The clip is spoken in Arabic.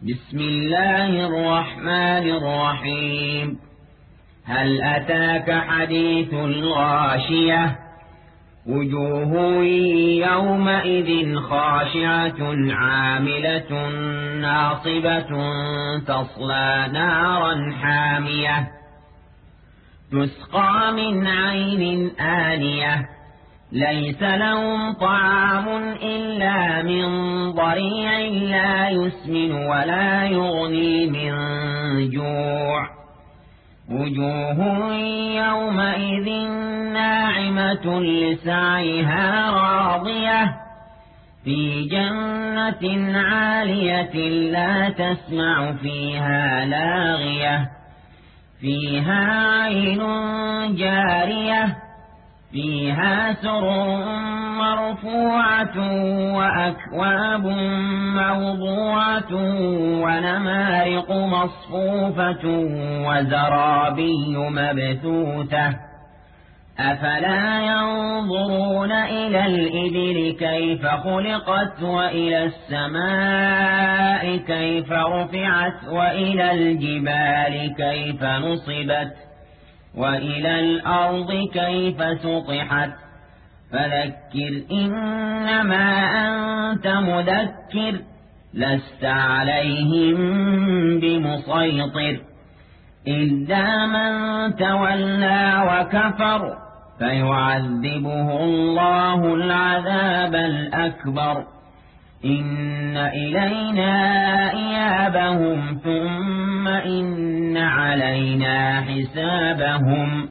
بسم الله الرحمن الرحيم. هل أتاك حديث الغاشية؟ وجوه يومئذ خاشعة عاملة ناصبة تصلى نارا حامية تسقى من عين آنية ليس لهم طعام إلا من ضريع لا يسمن ولا يغني من جوع. وجوه يومئذ ناعمة لسعيها راضية في جنة عالية لا تسمع فيها لاغية فيها عين جارية فيها سرر مرفوعة وأكواب موضوعة ونمارق مصفوفة وزرابي مبثوثة. أفلا ينظرون إلى الإبل كيف خلقت وإلى السماء كيف رفعت وإلى الجبال كيف نصبت وإلى الأرض كيف سطحت. فذكر إنما أنت مذكر لست عليهم بمسيطر إلا من تولى وكفر فيعذبه الله العذاب الأكبر. إن إلينا إيابهم ثم إن علينا حسابهم.